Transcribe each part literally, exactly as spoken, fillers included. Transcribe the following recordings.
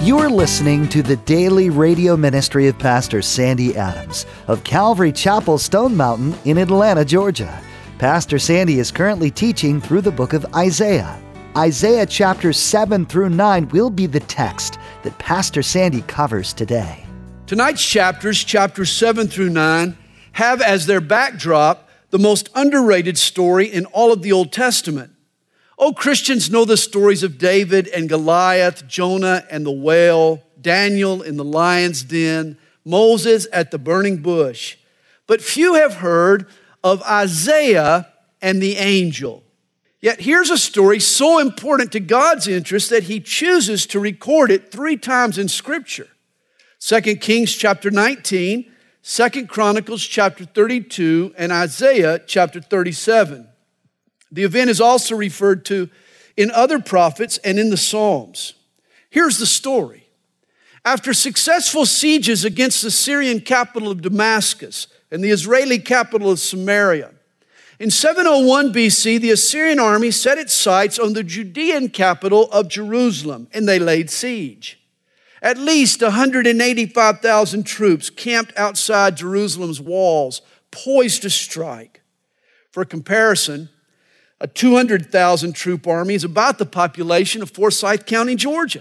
You're listening to the daily radio ministry of Pastor Sandy Adams of Calvary Chapel, Stone Mountain in Atlanta, Georgia. Pastor Sandy is currently teaching through the book of Isaiah. Isaiah chapters seven through nine will be the text that Pastor Sandy covers today. Tonight's chapters, chapters seven through nine, have as their backdrop the most underrated story in all of the Old Testament. Oh, Christians know the stories of David and Goliath, Jonah and the whale, Daniel in the lion's den, Moses at the burning bush. But few have heard of Isaiah and the angel. Yet here's a story so important to God's interest that he chooses to record it three times in Scripture. Second Kings chapter nineteen, Second Chronicles chapter thirty-two, and Isaiah chapter thirty-seven. The event is also referred to in other prophets and in the Psalms. Here's the story. After successful sieges against the Syrian capital of Damascus and the Israeli capital of Samaria, in seven oh one B C, the Assyrian army set its sights on the Judean capital of Jerusalem, and they laid siege. At least one hundred eighty-five thousand troops camped outside Jerusalem's walls, poised to strike. For comparison, a two hundred thousand troop army is about the population of Forsyth County, Georgia.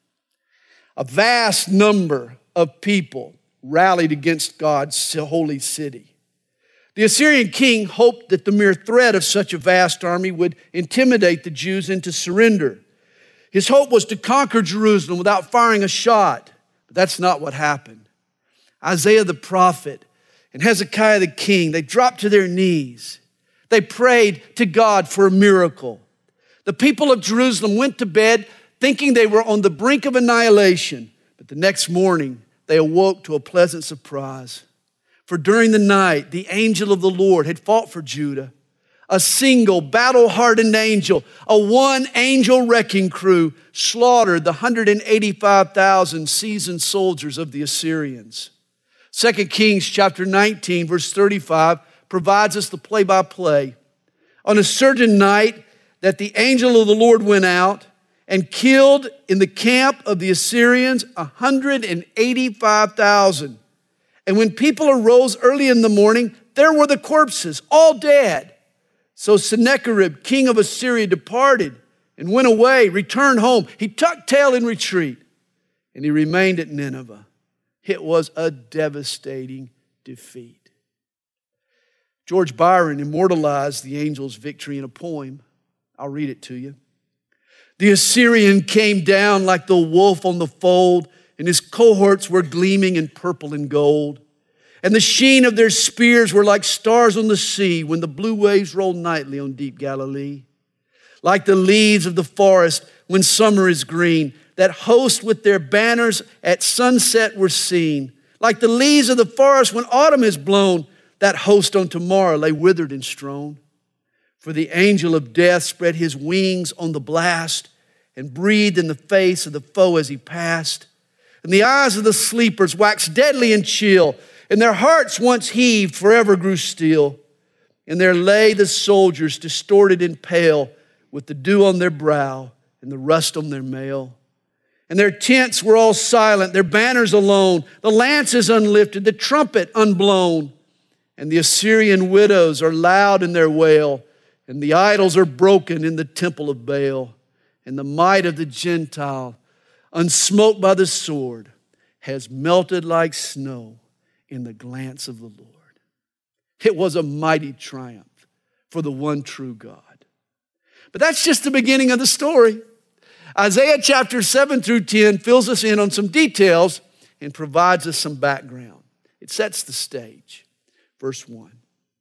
A vast number of people rallied against God's holy city. The Assyrian king hoped that the mere threat of such a vast army would intimidate the Jews into surrender. His hope was to conquer Jerusalem without firing a shot. But that's not what happened. Isaiah the prophet and Hezekiah the king, they dropped to their knees. They prayed to God for a miracle. The people of Jerusalem went to bed thinking they were on the brink of annihilation. But the next morning, they awoke to a pleasant surprise. For during the night, the angel of the Lord had fought for Judah. A single battle-hardened angel, a one-angel wrecking crew, slaughtered the one hundred eighty-five thousand seasoned soldiers of the Assyrians. Second Kings chapter nineteen, verse thirty-five, provides us the play-by-play. On a certain night that the angel of the Lord went out and killed in the camp of the Assyrians one hundred eighty-five thousand. And when people arose early in the morning, there were the corpses, all dead. So Sennacherib, king of Assyria, departed and went away, returned home. He tucked tail in retreat, and he remained at Nineveh. It was a devastating defeat. George Byron immortalized the angel's victory in a poem. I'll read it to you. The Assyrian came down like the wolf on the fold, and his cohorts were gleaming in purple and gold. And the sheen of their spears were like stars on the sea when the blue waves roll nightly on deep Galilee. Like the leaves of the forest when summer is green, that host with their banners at sunset were seen. Like the leaves of the forest when autumn is blown, that host on tomorrow lay withered and strown. For the angel of death spread his wings on the blast and breathed in the face of the foe as he passed. And the eyes of the sleepers waxed deadly and chill, and their hearts once heaved forever grew still. And there lay the soldiers distorted and pale, with the dew on their brow and the rust on their mail. And their tents were all silent, their banners alone, the lances unlifted, the trumpet unblown. And the Assyrian widows are loud in their wail, and the idols are broken in the temple of Baal. And the might of the Gentile, unsmoked by the sword, has melted like snow in the glance of the Lord. It was a mighty triumph for the one true God. But that's just the beginning of the story. Isaiah chapter seven through ten fills us in on some details and provides us some background. It sets the stage. Verse one.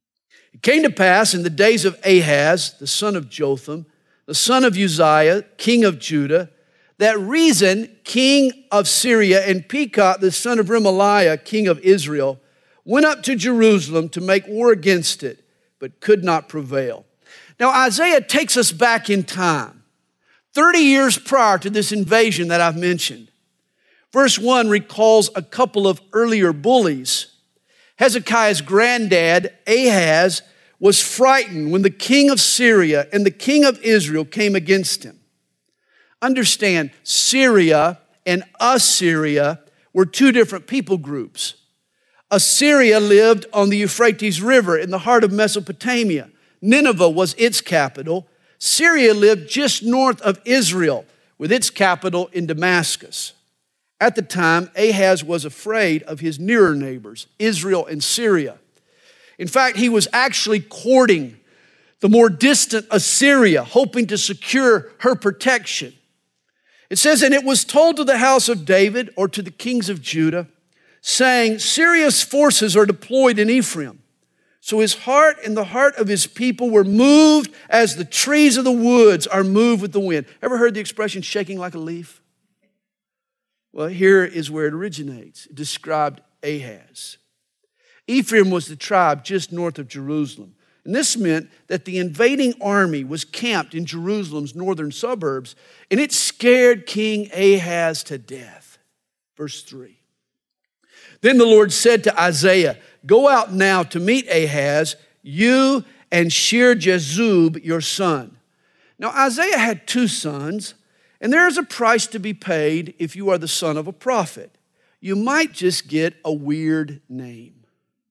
It came to pass in the days of Ahaz, the son of Jotham, the son of Uzziah, king of Judah, that Rezin, king of Syria, and Pekah, the son of Remaliah, king of Israel, went up to Jerusalem to make war against it, but could not prevail. Now Isaiah takes us back in time, thirty years prior to this invasion that I've mentioned. Verse one recalls a couple of earlier bullies. Hezekiah's granddad, Ahaz, was frightened when the king of Syria and the king of Israel came against him. Understand, Syria and Assyria were two different people groups. Assyria lived on the Euphrates River in the heart of Mesopotamia. Nineveh was its capital. Syria lived just north of Israel, with its capital in Damascus. At the time, Ahaz was afraid of his nearer neighbors, Israel and Syria. In fact, he was actually courting the more distant Assyria, hoping to secure her protection. It says, and it was told to the house of David, or to the kings of Judah, saying, Syria's forces are deployed in Ephraim. So his heart and the heart of his people were moved as the trees of the woods are moved with the wind. Ever heard the expression shaking like a leaf? Well, here is where it originates. It described Ahaz. Ephraim was the tribe just north of Jerusalem. And this meant that the invading army was camped in Jerusalem's northern suburbs, and it scared King Ahaz to death. Verse three. Then the Lord said to Isaiah, go out now to meet Ahaz, you and Shear-Jashub, your son. Now Isaiah had two sons, and there is a price to be paid if you are the son of a prophet. You might just get a weird name.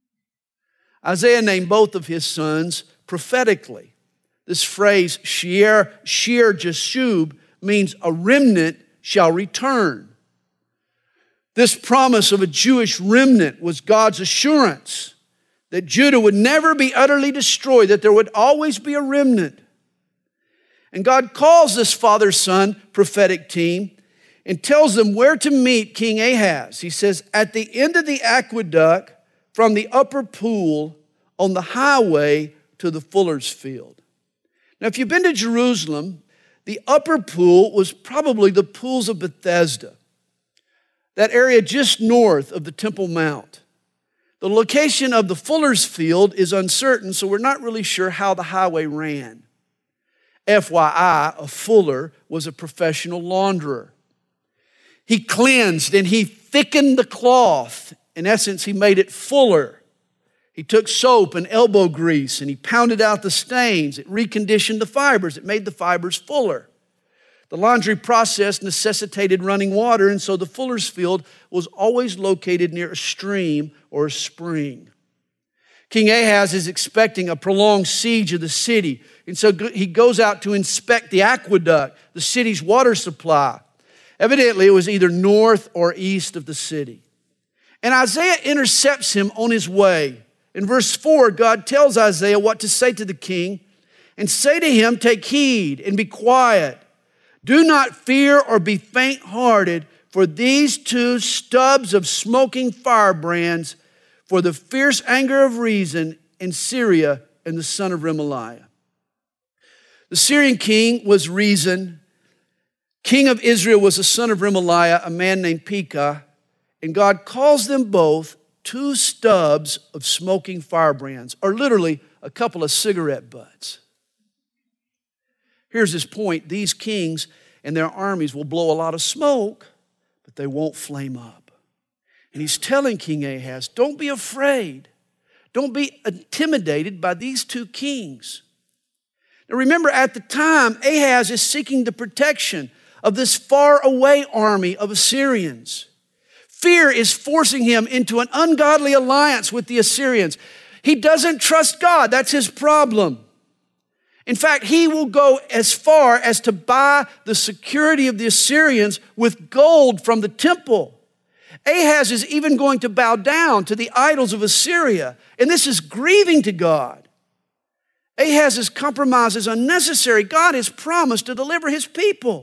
Isaiah named both of his sons prophetically. This phrase, Shear, Shear-Jashub, means a remnant shall return. This promise of a Jewish remnant was God's assurance that Judah would never be utterly destroyed, that there would always be a remnant. And God calls this father-son prophetic team and tells them where to meet King Ahaz. He says, at the end of the aqueduct from the upper pool on the highway to the fuller's field. Now, if you've been to Jerusalem, the upper pool was probably the pools of Bethesda, that area just north of the Temple Mount. The location of the fuller's field is uncertain, so we're not really sure how the highway ran. F Y I, a fuller was a professional launderer. He cleansed and he thickened the cloth. In essence, he made it fuller. He took soap and elbow grease and he pounded out the stains. It reconditioned the fibers. It made the fibers fuller. The laundry process necessitated running water, and so the fuller's field was always located near a stream or a spring. King Ahaz is expecting a prolonged siege of the city, and so he goes out to inspect the aqueduct, the city's water supply. Evidently, it was either north or east of the city. And Isaiah intercepts him on his way. In verse four, God tells Isaiah what to say to the king, and say to him, take heed and be quiet. Do not fear or be faint-hearted for these two stubs of smoking firebrands, for the fierce anger of Rezin in Syria and the son of Remaliah. The Syrian king was Rezin. King of Israel was the son of Remaliah, a man named Pekah. And God calls them both two stubs of smoking firebrands, or literally a couple of cigarette butts. Here's his point. These kings and their armies will blow a lot of smoke, but they won't flame up. And he's telling King Ahaz, don't be afraid. Don't be intimidated by these two kings. Now remember, at the time, Ahaz is seeking the protection of this far-away army of Assyrians. Fear is forcing him into an ungodly alliance with the Assyrians. He doesn't trust God. That's his problem. In fact, he will go as far as to buy the security of the Assyrians with gold from the temple. Ahaz is even going to bow down to the idols of Assyria, and this is grieving to God. Ahaz's compromise is unnecessary. God has promised to deliver his people.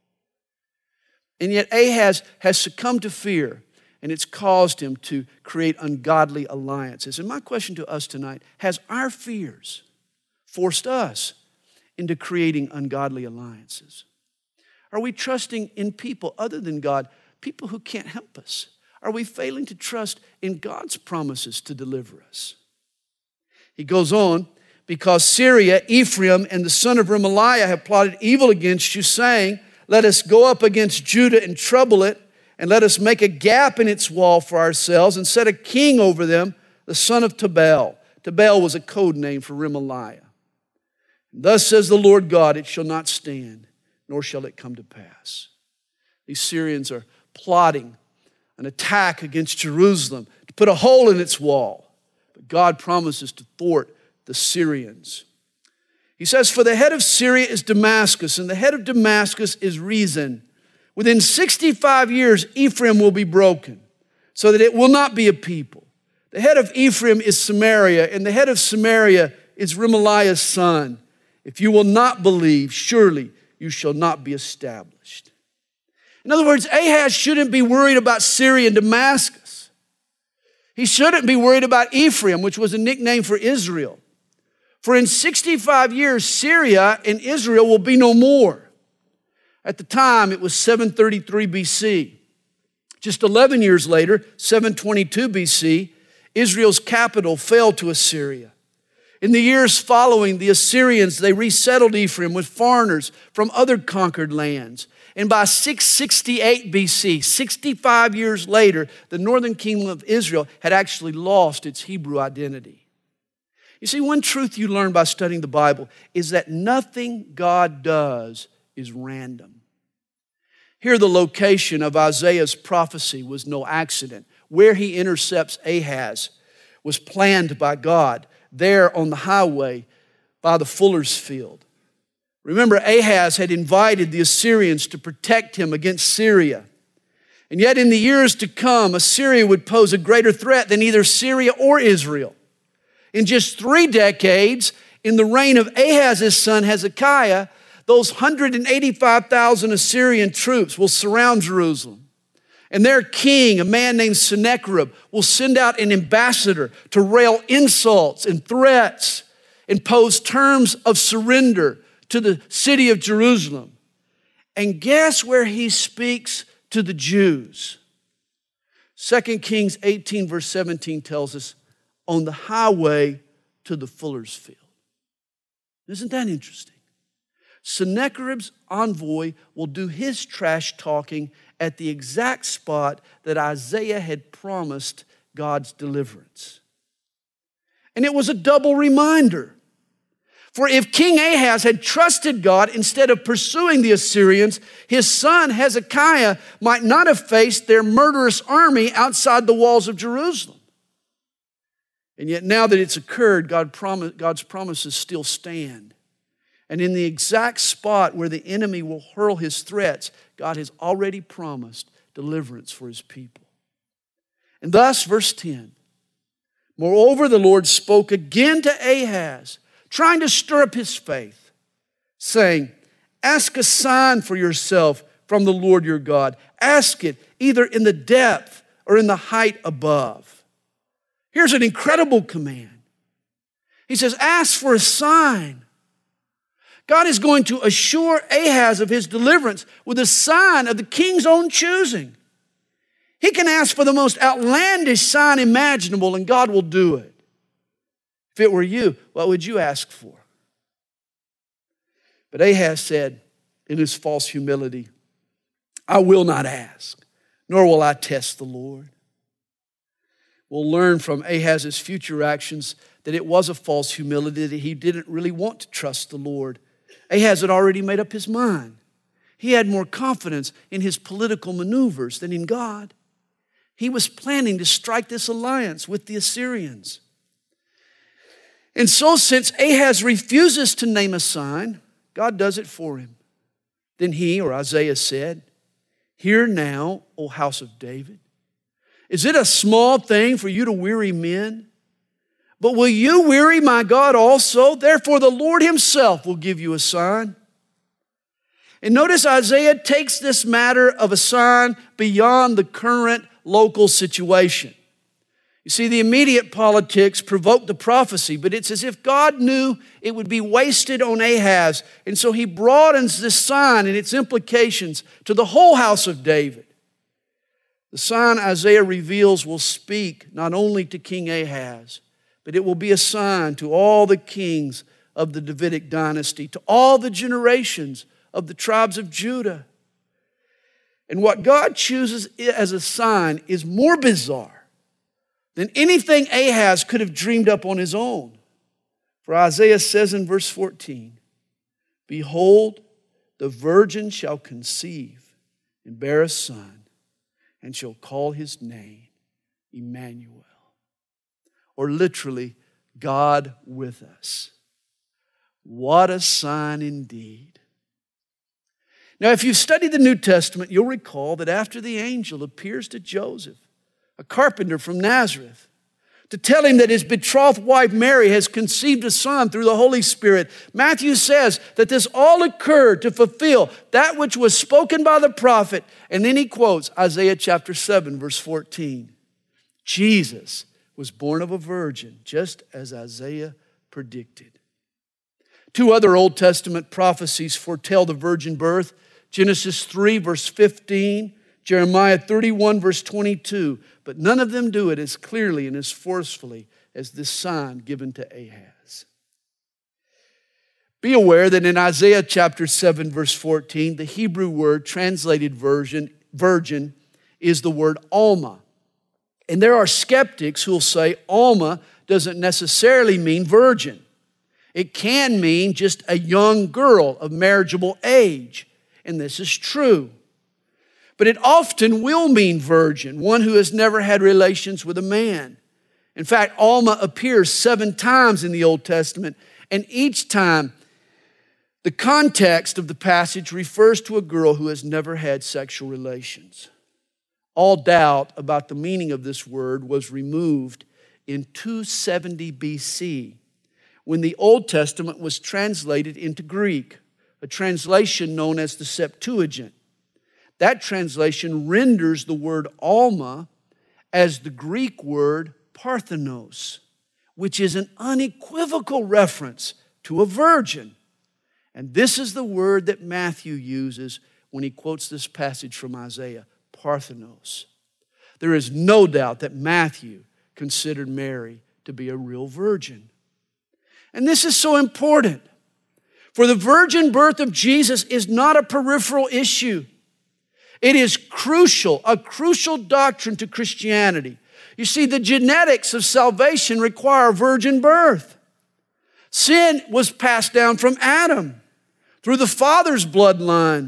And yet Ahaz has succumbed to fear, and it's caused him to create ungodly alliances. And my question to us tonight, has our fears forced us into creating ungodly alliances? Are we trusting in people other than God, people who can't help us? Are we failing to trust in God's promises to deliver us? He goes on, because Syria, Ephraim, and the son of Remaliah have plotted evil against you, saying, let us go up against Judah and trouble it, and let us make a gap in its wall for ourselves and set a king over them, the son of Tabal. Tabal was a code name for Remaliah. Thus says the Lord God, it shall not stand, nor shall it come to pass. These Syrians are plotting an attack against Jerusalem to put a hole in its wall. But God promises to thwart the Syrians. He says, for the head of Syria is Damascus, and the head of Damascus is Rezin. Within sixty-five years, Ephraim will be broken, so that it will not be a people. The head of Ephraim is Samaria, and the head of Samaria is Remaliah's son. If you will not believe, surely you shall not be established. In other words, Ahaz shouldn't be worried about Syria and Damascus. He shouldn't be worried about Ephraim, which was a nickname for Israel. For in sixty-five years, Syria and Israel will be no more. At the time, it was seven thirty-three B C. Just eleven years later, seven twenty-two B C, Israel's capital fell to Assyria. In the years following, the Assyrians, they resettled Ephraim with foreigners from other conquered lands. And by six sixty-eight B C, sixty-five years later, the northern kingdom of Israel had actually lost its Hebrew identity. You see, one truth you learn by studying the Bible is that nothing God does is random. Here, the location of Isaiah's prophecy was no accident. Where he intercepts Ahaz was planned by God there on the highway by the fuller's field. Remember, Ahaz had invited the Assyrians to protect him against Syria. And yet in the years to come, Assyria would pose a greater threat than either Syria or Israel. In just three decades, in the reign of Ahaz's son Hezekiah, those one hundred eighty-five thousand Assyrian troops will surround Jerusalem. And their king, a man named Sennacherib, will send out an ambassador to rail insults and threats and pose terms of surrender to the city of Jerusalem. And guess where he speaks to the Jews? Second Kings eighteen verse seventeen tells us, on the highway to the fuller's field. Isn't that interesting? Sennacherib's envoy will do his trash talking at the exact spot that Isaiah had promised God's deliverance. And it was a double reminder. For if King Ahaz had trusted God instead of pursuing the Assyrians, his son Hezekiah might not have faced their murderous army outside the walls of Jerusalem. And yet now that it's occurred, God promise, God's promises still stand. And in the exact spot where the enemy will hurl his threats, God has already promised deliverance for his people. And thus, verse ten, moreover, the Lord spoke again to Ahaz, trying to stir up his faith, saying, ask a sign for yourself from the Lord your God. Ask it either in the depth or in the height above. Here's an incredible command. He says, ask for a sign. God is going to assure Ahaz of his deliverance with a sign of the king's own choosing. He can ask for the most outlandish sign imaginable, and God will do it. If it were you, what would you ask for? But Ahaz said in his false humility, I will not ask, nor will I test the Lord. We'll learn from Ahaz's future actions that it was a false humility, that he didn't really want to trust the Lord. Ahaz had already made up his mind. He had more confidence in his political maneuvers than in God. He was planning to strike this alliance with the Assyrians. And so since Ahaz refuses to name a sign, God does it for him. Then he, or Isaiah, said, hear now, O house of David. Is it a small thing for you to weary men? But will you weary my God also? Therefore the Lord himself will give you a sign. And notice Isaiah takes this matter of a sign beyond the current local situation. You see, the immediate politics provoked the prophecy, but it's as if God knew it would be wasted on Ahaz. And so he broadens this sign and its implications to the whole house of David. The sign Isaiah reveals will speak not only to King Ahaz, but it will be a sign to all the kings of the Davidic dynasty, to all the generations of the tribes of Judah. And what God chooses as a sign is more bizarre than anything Ahaz could have dreamed up on his own. For Isaiah says in verse fourteen, behold, the virgin shall conceive and bear a son, and shall call his name Emmanuel. Or literally, God with us. What a sign indeed. Now, if you've studied the New Testament, you'll recall that after the angel appears to Joseph, a carpenter from Nazareth, to tell him that his betrothed wife Mary has conceived a son through the Holy Spirit, Matthew says that this all occurred to fulfill that which was spoken by the prophet. And then he quotes Isaiah chapter seven, verse fourteen. Jesus was born of a virgin, just as Isaiah predicted. Two other Old Testament prophecies foretell the virgin birth. Genesis three, verse fifteen, Jeremiah thirty-one, verse twenty-two. But none of them do it as clearly and as forcefully as this sign given to Ahaz. Be aware that in Isaiah chapter seven, verse fourteen, the Hebrew word translated virgin, virgin is the word Alma. And there are skeptics who will say Alma doesn't necessarily mean virgin. It can mean just a young girl of marriageable age. And this is true. But it often will mean virgin, one who has never had relations with a man. In fact, Alma appears seven times in the Old Testament, and each time the context of the passage refers to a girl who has never had sexual relations. All doubt about the meaning of this word was removed in two seventy B C, when the Old Testament was translated into Greek, a translation known as the Septuagint. That translation renders the word Alma as the Greek word Parthenos, which is an unequivocal reference to a virgin. And this is the word that Matthew uses when he quotes this passage from Isaiah, Parthenos. There is no doubt that Matthew considered Mary to be a real virgin. And this is so important, for the virgin birth of Jesus is not a peripheral issue. It is crucial, a crucial doctrine to Christianity. You see, the genetics of salvation require virgin birth. Sin was passed down from Adam through the father's bloodline.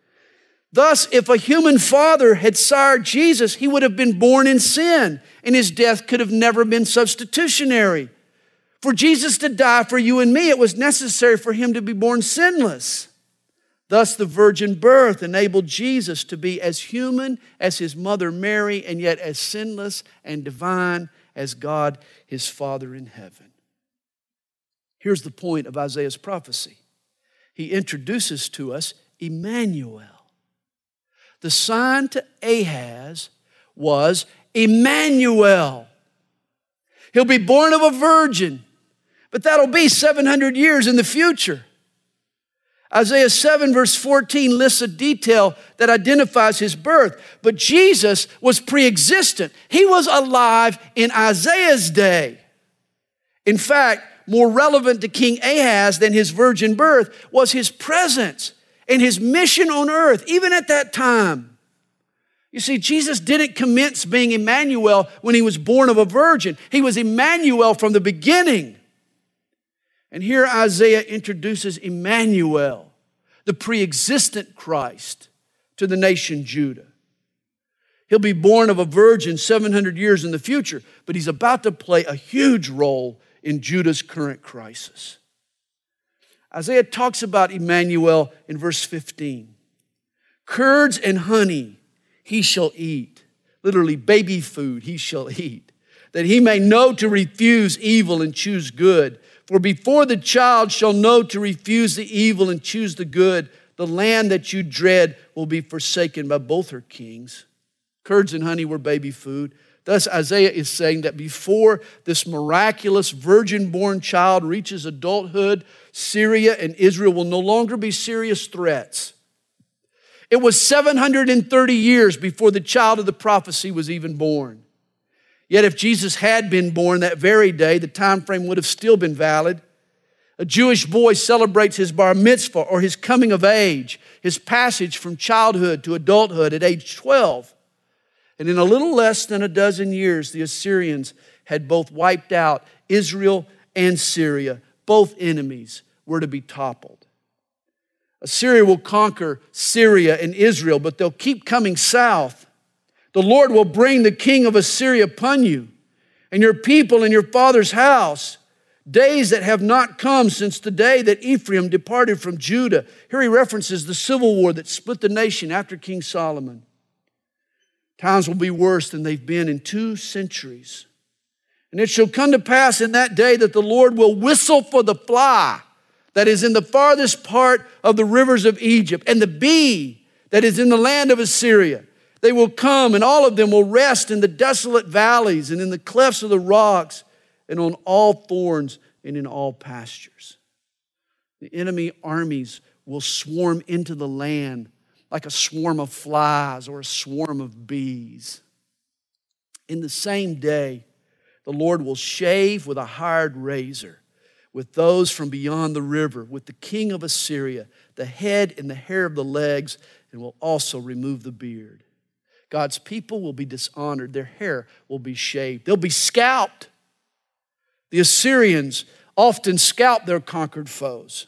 Thus, if a human father had sired Jesus, he would have been born in sin, and his death could have never been substitutionary. For Jesus to die for you and me, it was necessary for him to be born sinless. Thus, the virgin birth enabled Jesus to be as human as his mother Mary, and yet as sinless and divine as God, his Father in heaven. Here's the point of Isaiah's prophecy. He introduces to us Emmanuel. The sign to Ahaz was Emmanuel. He'll be born of a virgin, but that'll be seven hundred years in the future. Isaiah seven verse fourteen lists a detail that identifies his birth. But Jesus was pre-existent. He was alive in Isaiah's day. In fact, more relevant to King Ahaz than his virgin birth was his presence and his mission on earth, even at that time. You see, Jesus didn't commence being Emmanuel when he was born of a virgin. He was Emmanuel from the beginning. And here Isaiah introduces Emmanuel, the pre-existent Christ, to the nation Judah. He'll be born of a virgin seven hundred years in the future, but he's about to play a huge role in Judah's current crisis. Isaiah talks about Emmanuel in verse fifteen. Curds and honey he shall eat. Literally, baby food he shall eat, that he may know to refuse evil and choose good. For before the child shall know to refuse the evil and choose the good, the land that you dread will be forsaken by both her kings. Curds and honey were baby food. Thus Isaiah is saying that before this miraculous virgin-born child reaches adulthood, Syria and Israel will no longer be serious threats. It was seven hundred thirty years before the child of the prophecy was even born. Yet if Jesus had been born that very day, the time frame would have still been valid. A Jewish boy celebrates his bar mitzvah or his coming of age, his passage from childhood to adulthood at age twelve. And in a little less than a dozen years, the Assyrians had both wiped out Israel and Syria. Both enemies were to be toppled. Assyria will conquer Syria and Israel, but they'll keep coming south. The Lord will bring the king of Assyria upon you and your people and your father's house, days that have not come since the day that Ephraim departed from Judah. Here he references the civil war that split the nation after King Solomon. Times will be worse than they've been in two centuries. And it shall come to pass in that day that the Lord will whistle for the fly that is in the farthest part of the rivers of Egypt, and the bee that is in the land of Assyria. They will come, and all of them will rest in the desolate valleys and in the clefts of the rocks and on all thorns and in all pastures. The enemy armies will swarm into the land like a swarm of flies or a swarm of bees. In the same day, the Lord will shave with a hired razor with those from beyond the river, with the king of Assyria, the head and the hair of the legs, and will also remove the beard. God's people will be dishonored. Their hair will be shaved. They'll be scalped. The Assyrians often scalp their conquered foes.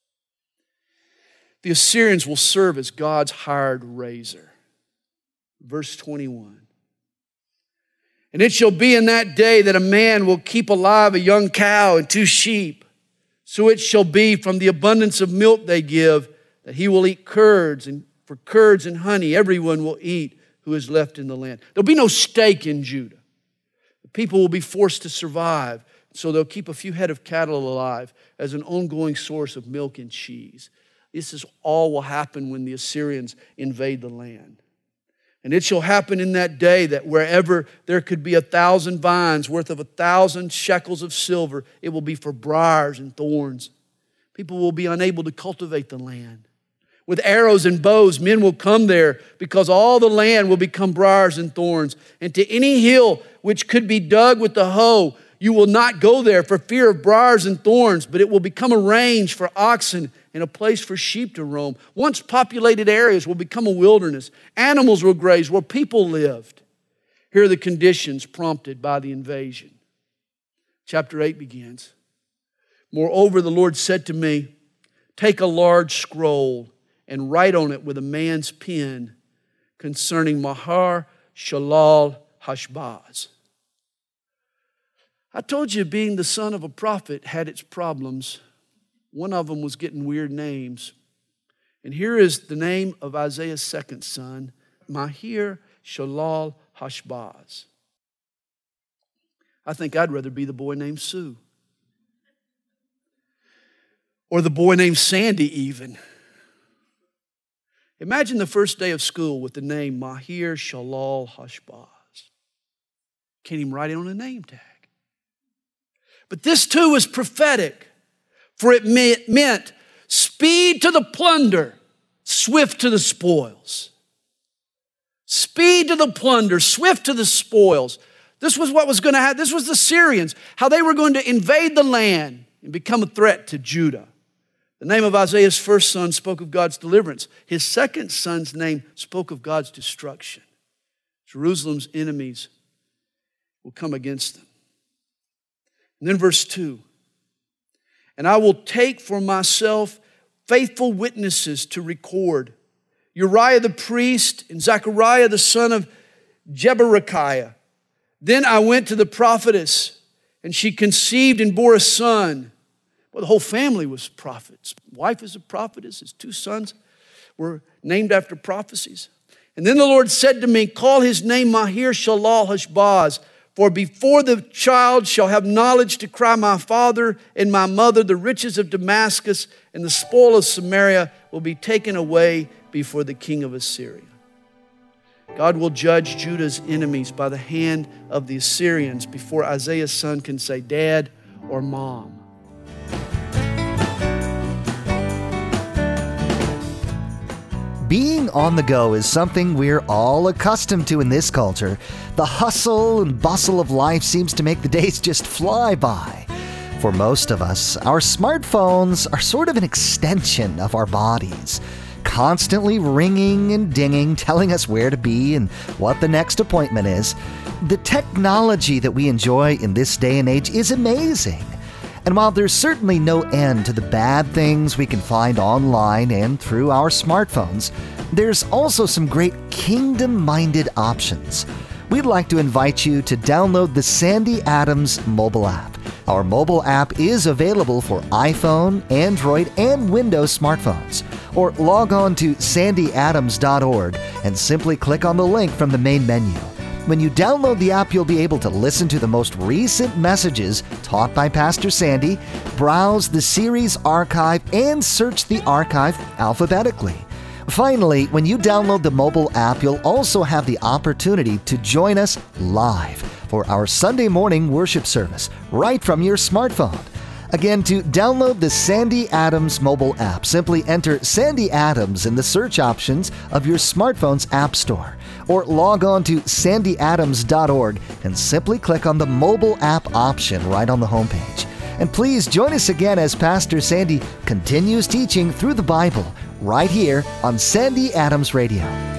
The Assyrians will serve as God's hired razor. Verse twenty-one. And it shall be in that day that a man will keep alive a young cow and two sheep. So it shall be from the abundance of milk they give that he will eat curds, and for curds and honey everyone will eat who is left in the land. There'll be no steak in Judah. The people will be forced to survive, so they'll keep a few head of cattle alive as an ongoing source of milk and cheese. This is all will happen when the Assyrians invade the land. And it shall happen in that day that wherever there could be a thousand vines worth of a thousand shekels of silver, it will be for briars and thorns. People will be unable to cultivate the land. With arrows and bows, men will come there because all the land will become briars and thorns. And to any hill which could be dug with the hoe, you will not go there for fear of briars and thorns, but it will become a range for oxen and a place for sheep to roam. Once populated areas will become a wilderness. Animals will graze where people lived. Here are the conditions prompted by the invasion. Chapter eight begins. Moreover, the Lord said to me, take a large scroll and write on it with a man's pen concerning Mahar Shalal Hashbaz. I told you being the son of a prophet had its problems. One of them was getting weird names. And here is the name of Isaiah's second son, Mahir Shalal Hashbaz. I think I'd rather be the boy named Sue. Or the boy named Sandy even. Imagine the first day of school with the name Mahir Shalal Hashbaz. Can't even write it on a name tag. But this too was prophetic, for it meant speed to the plunder, swift to the spoils. Speed to the plunder, swift to the spoils. This was what was going to happen. This was the Syrians, how they were going to invade the land and become a threat to Judah. The name of Isaiah's first son spoke of God's deliverance. His second son's name spoke of God's destruction. Jerusalem's enemies will come against them. And then verse two. And I will take for myself faithful witnesses to record. Uriah the priest and Zechariah the son of Jeberechiah. Then I went to the prophetess, and she conceived and bore a son. Well, the whole family was prophets. His wife is a prophetess. His two sons were named after prophecies. And then the Lord said to me, call his name Mahir Shalal Hashbaz, for before the child shall have knowledge to cry, my father and my mother, the riches of Damascus and the spoil of Samaria will be taken away before the king of Assyria. God will judge Judah's enemies by the hand of the Assyrians before Isaiah's son can say dad or mom. Being on the go is something we're all accustomed to in this culture. The hustle and bustle of life seems to make the days just fly by. For most of us, our smartphones are sort of an extension of our bodies, constantly ringing and dinging, telling us where to be and what the next appointment is. The technology that we enjoy in this day and age is amazing. And while there's certainly no end to the bad things we can find online and through our smartphones, there's also some great kingdom-minded options. We'd like to invite you to download the Sandy Adams mobile app. Our mobile app is available for iPhone, Android, and Windows smartphones. Or log on to sandy adams dot org and simply click on the link from the main menu. When you download the app, you'll be able to listen to the most recent messages taught by Pastor Sandy, browse the series archive, and search the archive alphabetically. Finally, when you download the mobile app, you'll also have the opportunity to join us live for our Sunday morning worship service right from your smartphone. Again, to download the Sandy Adams mobile app, simply enter Sandy Adams in the search options of your smartphone's app store, or log on to sandy adams dot org and simply click on the mobile app option right on the homepage. And please join us again as Pastor Sandy continues teaching through the Bible right here on Sandy Adams Radio.